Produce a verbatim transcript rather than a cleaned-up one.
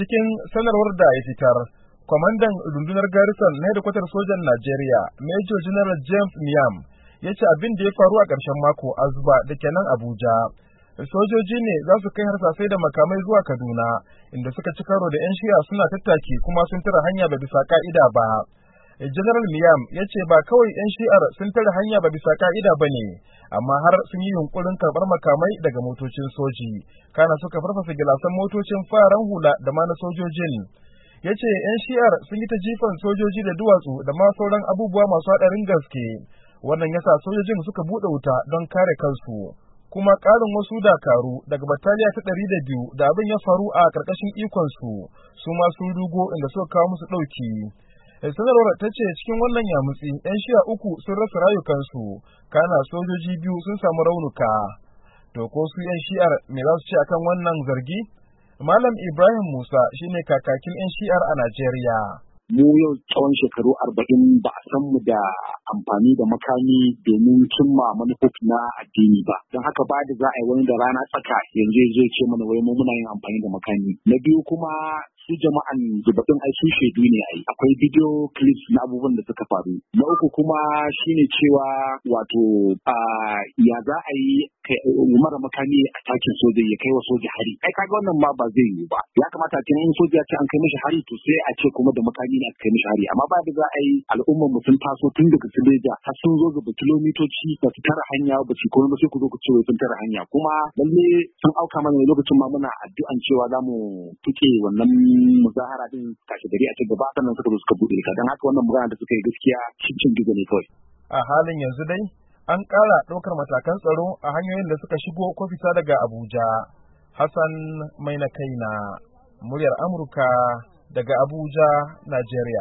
cikin sanarwar da ya fitar, kwamandan rundunar Garrison na hedikwatar sojan Najeriya, Major General James Miam, ya ce abin da ya faru a ƙarshen mako a Zuba da ke nan Abuja. Sojoji ne za su kai harsasai da makamai zuwa Kaduna, inda suka ci karo da 'yan shi'a suna tattaki kuma sun tare hanya ba bisa ka'ida ba. General Miam ya ce ba kawai 'yan shi'ar sun tare hanya ba bisa ka'ida ba ne, amma har sun yi yunkurin karɓar makamai daga motocin soji, kana suka farfasa gilasan motocin fararen hula da ma na sojojin. Ya ce 'yan shi'ar sun yi ta jifan sojoji da duwatsu da ma sauran abubuwa masu haɗarin gaske. Wannan ya sa sojojin suka buɗe wuta don kare kansu. Kuma ƙarin wasu dakaru daga bataliya ta ɗari da biyu da abin ya faru a ƙarƙashin ikonsu, su ma sun rugo inda suka kawo musu ɗauki. Sanarwar ta ce cikin wannan yamutsi 'yan shi'a uku sun rasa rayukansu, kana sojoji biyu sun samu raunuka. To ko su 'yan shi'ar me za su ce akan wannan zargi? Malam Ibrahim Musa shine kakakin 'yan shi'ar a Najeriya. Mu yau tsawon shekaru arba'in ba a san mu da amfani da makami domin cimma manufofi na addini ba. Don haka ba da za a yi wani da rana tsaka yanzu ya zo ce mana wai mu muna yin amfani da makami. Na biyu kuma su jama'an zubaɗin ai su shaidu ne ai. Akwai video clips na abubuwan da suka faru. Na uku kuma shine cewa wato a ya za a yi mara makami a takin soja ya kai wa soja hari. Ai kaga wannan ma ba zai yiwu ba. Ya kamata a ce in soja ya ce an kai mishi hari to sai a ce kuma da makami ne aka kai mishi hari. Amma ba da za a yi al'ummar mu sun taso tun daga Sileja har sun zo gaba kilomitoci ba su tara hanya ba su kuma ba sai ku zo ku ce sun tara hanya. Kuma lalle sun auka mana ne lokacin ma muna addu'an cewa za mu tuke wannan muzahara din kashi gari a ci gaba sannan suka zo suka buɗe ka. Don haka wannan magana da suka yi gaskiya cincin gizo ne kawai. A halin yanzu dai an ƙara ɗaukar matakan tsaro a hanyoyin da suka shigo ko fita daga Abuja. Hassan Mai na kaina, muryar Amurka daga Abuja, Najeriya.